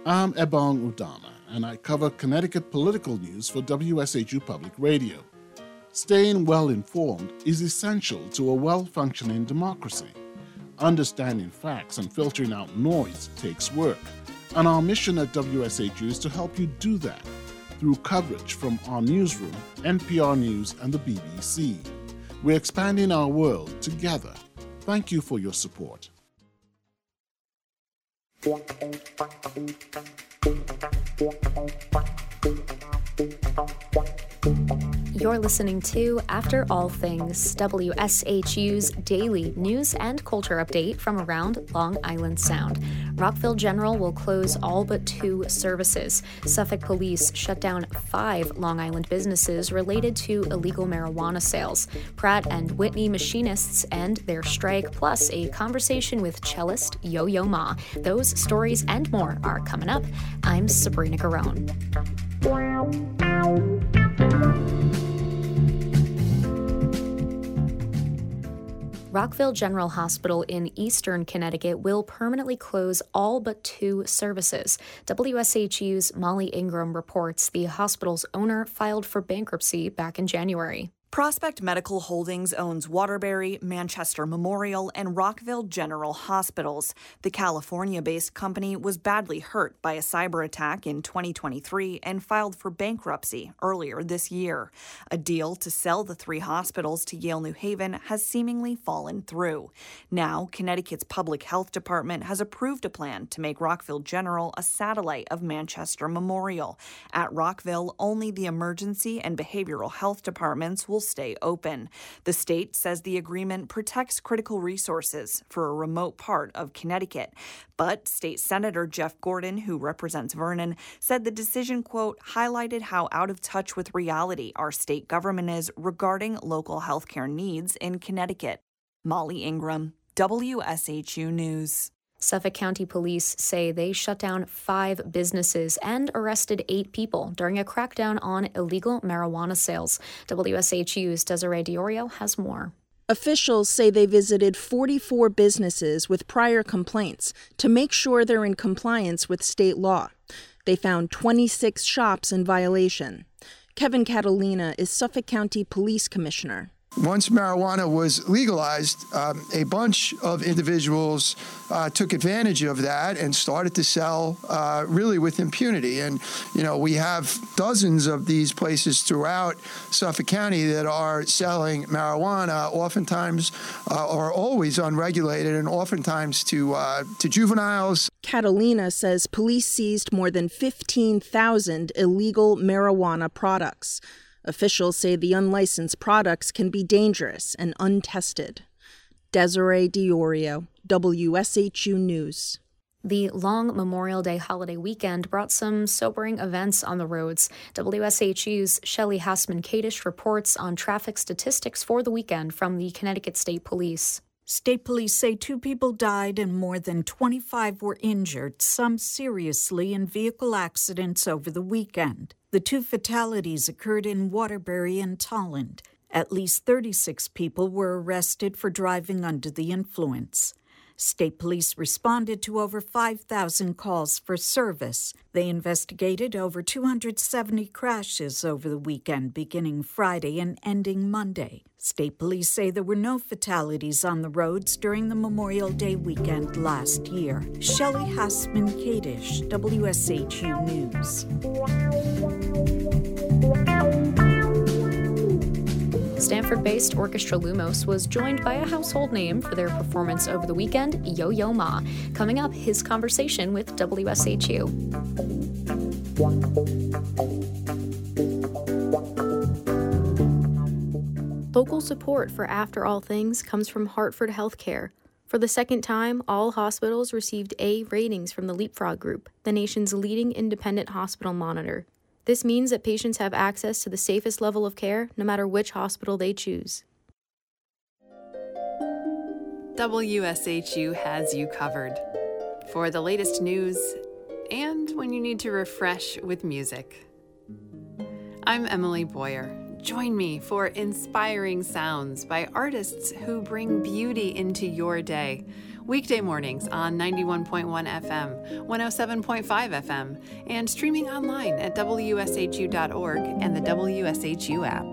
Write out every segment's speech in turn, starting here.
I'm Ebong Udama, and I cover Connecticut political news for WSHU Public Radio. Staying well-informed is essential to a well-functioning democracy. Understanding facts and filtering out noise takes work, and our mission at WSHU is to help you do that through coverage from our newsroom, NPR News, and the BBC. We're expanding our world together. Thank you for your support. You're listening to After All Things, WSHU's daily news and culture update from around Long Island Sound. Rockville General will close all but 2 services. Suffolk Police shut down 5 Long Island businesses related to illegal marijuana sales. Pratt and Whitney machinists end their strike, plus a conversation with cellist Yo-Yo Ma. Those stories and more are coming up. I'm Sabrina Garone. Rockville General Hospital in eastern Connecticut will permanently close all but 2 services. WSHU's Molly Ingram reports the hospital's owner filed for bankruptcy back in January. Prospect Medical Holdings owns Waterbury, Manchester Memorial, and Rockville General Hospitals. The California-based company was badly hurt by a cyber attack in 2023 and filed for bankruptcy earlier this year. A deal to sell the 3 hospitals to Yale New Haven has seemingly fallen through. Now, Connecticut's Public Health Department has approved a plan to make Rockville General a satellite of Manchester Memorial. At Rockville, only the emergency and behavioral health departments will stay open. The state says the agreement protects critical resources for a remote part of Connecticut. But State Senator Jeff Gordon, who represents Vernon, said the decision, quote, highlighted how out of touch with reality our state government is regarding local health care needs in Connecticut. Molly Ingram, WSHU News. Suffolk County Police say they shut down 5 businesses and arrested 8 people during a crackdown on illegal marijuana sales. WSHU's Desiree Diorio has more. Officials say they visited 44 businesses with prior complaints to make sure they're in compliance with state law. They found 26 shops in violation. Kevin Catalina is Suffolk County Police Commissioner. Once marijuana was legalized, a bunch of individuals took advantage of that and started to sell really with impunity. And, you know, we have dozens of these places throughout Suffolk County that are selling marijuana, oftentimes or always unregulated, and oftentimes to juveniles. Catalina says police seized more than 15,000 illegal marijuana products. Officials say the unlicensed products can be dangerous and untested. Desiree Diorio, WSHU News. The long Memorial Day holiday weekend brought some sobering events on the roads. WSHU's Shelley Hassman-Kadish reports on traffic statistics for the weekend from the Connecticut State Police. State police say 2 people died and more than 25 were injured, some seriously, in vehicle accidents over the weekend. The 2 fatalities occurred in Waterbury and Tolland. At least 36 people were arrested for driving under the influence. State police responded to over 5,000 calls for service. They investigated over 270 crashes over the weekend, beginning Friday and ending Monday. State police say there were no fatalities on the roads during the Memorial Day weekend last year. Shelley Hassman-Kadish, WSHU News. Stanford-based Orchestra Lumos was joined by a household name for their performance over the weekend, Yo-Yo Ma. Coming up, his conversation with WSHU. Local support for After All Things comes from Hartford Healthcare. For the second time, all hospitals received A ratings from the Leapfrog Group, the nation's leading independent hospital monitor. This means that patients have access to the safest level of care, no matter which hospital they choose. WSHU has you covered for the latest news and when you need to refresh with music. I'm Emily Boyer. Join me for inspiring sounds by artists who bring beauty into your day. Weekday mornings on 91.1 FM, 107.5 FM, and streaming online at WSHU.org and the WSHU app.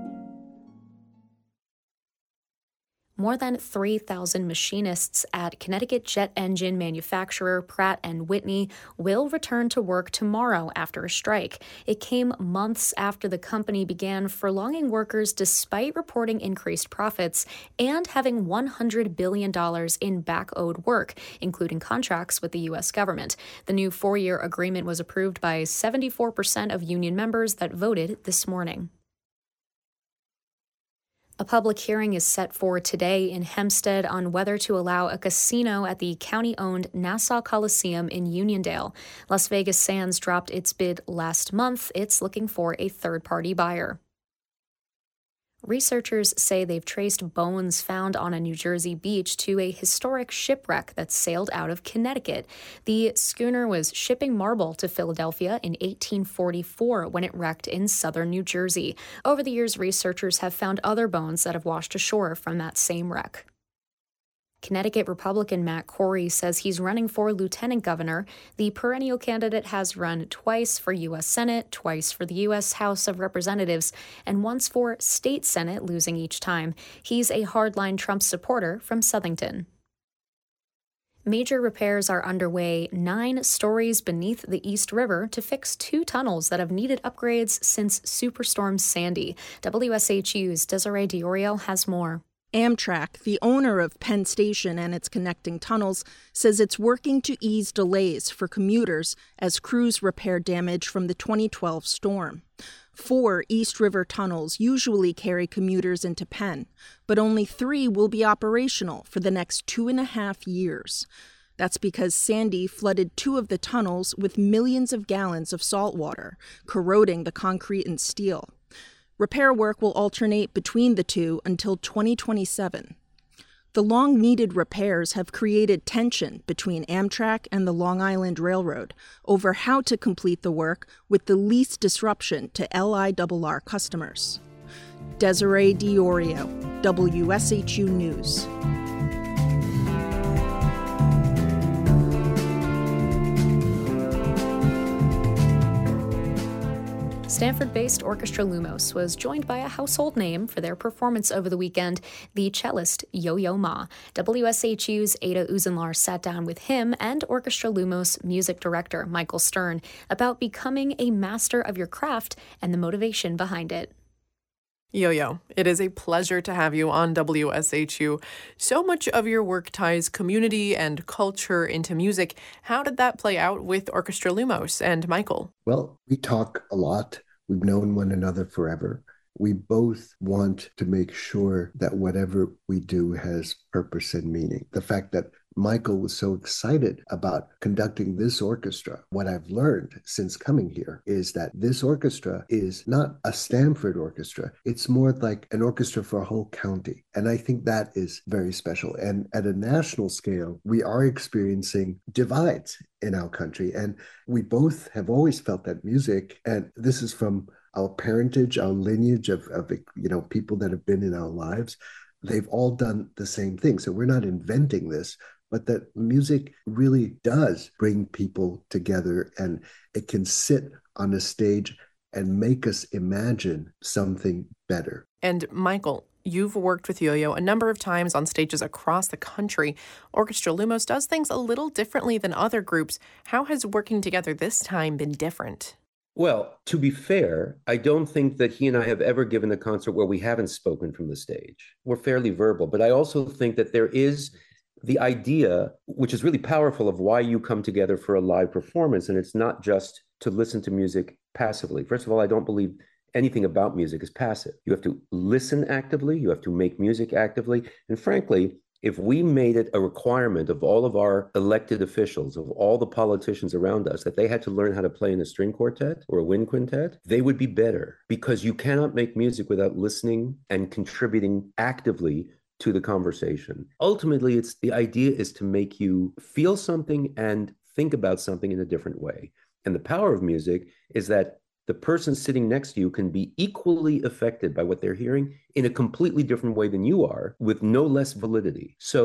More than 3,000 machinists at Connecticut jet engine manufacturer Pratt & Whitney will return to work tomorrow after a strike. It came months after the company began furloughing workers despite reporting increased profits and having $100 billion in back-owed work, including contracts with the U.S. government. The new 4-year agreement was approved by 74% of union members that voted this morning. A public hearing is set for today in Hempstead on whether to allow a casino at the county-owned Nassau Coliseum in Uniondale. Las Vegas Sands dropped its bid last month. It's looking for a third-party buyer. Researchers say they've traced bones found on a New Jersey beach to a historic shipwreck that sailed out of Connecticut. The schooner was shipping marble to Philadelphia in 1844 when it wrecked in southern New Jersey. Over the years, researchers have found other bones that have washed ashore from that same wreck. Connecticut Republican Matt Corey says he's running for lieutenant governor. The perennial candidate has run twice for U.S. Senate, twice for the U.S. House of Representatives, and once for state Senate, losing each time. He's a hardline Trump supporter from Southington. Major repairs are underway 9 stories beneath the East River to fix 2 tunnels that have needed upgrades since Superstorm Sandy. WSHU's Desiree Diorio has more. Amtrak, the owner of Penn Station and its connecting tunnels, says it's working to ease delays for commuters as crews repair damage from the 2012 storm. 4 East River tunnels usually carry commuters into Penn, but only 3 will be operational for the next 2.5 years. That's because Sandy flooded 2 of the tunnels with millions of gallons of salt water, corroding the concrete and steel. Repair work will alternate between the 2 until 2027. The long-needed repairs have created tension between Amtrak and the Long Island Railroad over how to complete the work with the least disruption to LIRR customers. Desiree Diorio, WSHU News. Stanford-based Orchestra Lumos was joined by a household name for their performance over the weekend, the cellist Yo-Yo Ma. WSHU's Ada Uzenlar sat down with him and Orchestra Lumos music director Michael Stern about becoming a master of your craft and the motivation behind it. Yo-Yo, it is a pleasure to have you on WSHU. So much of your work ties community and culture into music. How did that play out with Orchestra Lumos and Michael? Well, we talk a lot. We've known one another forever. We both want to make sure that whatever we do has purpose and meaning. The fact that Michael was so excited about conducting this orchestra. What I've learned since coming here is that this orchestra is not a Stanford orchestra. It's more like an orchestra for a whole county. And I think that is very special. And at a national scale, we are experiencing divides in our country. And we both have always felt that music, and this is from our parentage, our lineage of people that have been in our lives, they've all done the same thing. So we're not inventing this, but that music really does bring people together, and it can sit on a stage and make us imagine something better. And Michael, you've worked with Yo-Yo a number of times on stages across the country. Orchestra Lumos does things a little differently than other groups. How has working together this time been different? Well, to be fair, I don't think that he and I have ever given a concert where we haven't spoken from the stage. We're fairly verbal, but I also think that there is the idea, which is really powerful, of why you come together for a live performance. And it's not just to listen to music passively. First of all, I don't believe anything about music is passive. You have to listen actively. You have to make music actively. And frankly, if we made it a requirement of all of our elected officials, of all the politicians around us, that they had to learn how to play in a string quartet or a wind quintet, they would be better, because you cannot make music without listening and contributing actively to the conversation. Ultimately, the idea is to make you feel something and think about something in a different way. And the power of music is that the person sitting next to you can be equally affected by what they're hearing in a completely different way than you are, with no less validity. So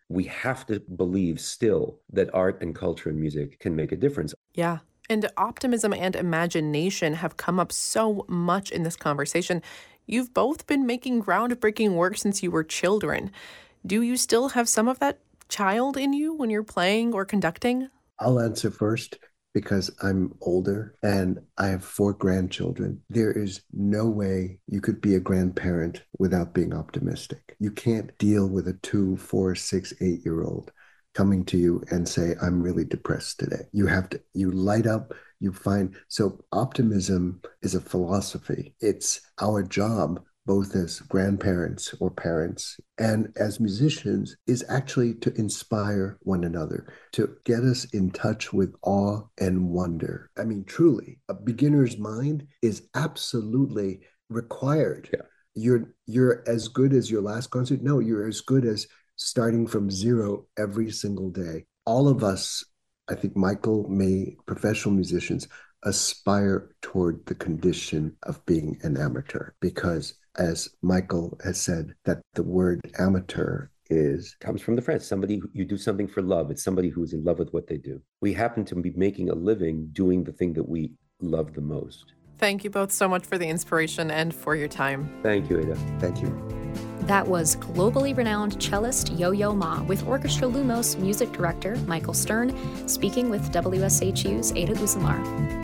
we have to believe still that art and culture and music can make a difference. Yeah. And optimism and imagination have come up so much in this conversation. You've both been making groundbreaking work since you were children. Do you still have some of that child in you when you're playing or conducting? I'll answer first because I'm older and I have 4 grandchildren. There is no way you could be a grandparent without being optimistic. You can't deal with a 2, 4, 6, 8-year-old coming to you and say, I'm really depressed today. You light up, you find. So optimism is a philosophy. It's our job, both as grandparents or parents and as musicians, is actually to inspire one another, to get us in touch with awe and wonder. I mean, truly, a beginner's mind is absolutely required. Yeah. You're as good as your last concert. No, you're as good as starting from zero every single day. All of us, I think Michael, May, professional musicians, aspire toward the condition of being an amateur, because as Michael has said, that the word amateur comes from the French. Somebody, you do something for love. It's somebody who's in love with what they do. We happen to be making a living doing the thing that we love the most. Thank you both so much for the inspiration and for your time. Thank you, Ada. Thank you. That was globally renowned cellist Yo-Yo Ma with Orchestra Lumos music director Michael Stern speaking with WSHU's Ada Uzumar.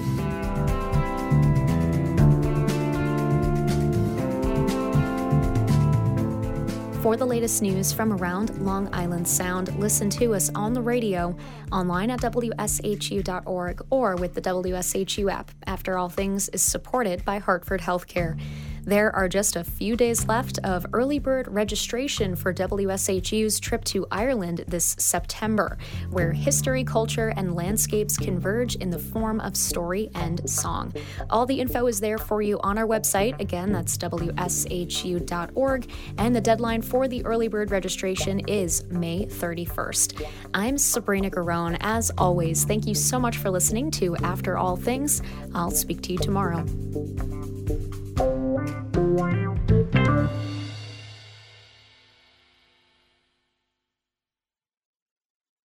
For the latest news from around Long Island Sound, listen to us on the radio, online at WSHU.org, or with the WSHU app. After All Things is supported by Hartford Healthcare. There are just a few days left of early bird registration for WSHU's trip to Ireland this September, where history, culture, and landscapes converge in the form of story and song. All the info is there for you on our website. Again, that's WSHU.org, and the deadline for the early bird registration is May 31st. I'm Sabrina Garone. As always, thank you so much for listening to After All Things. I'll speak to you tomorrow.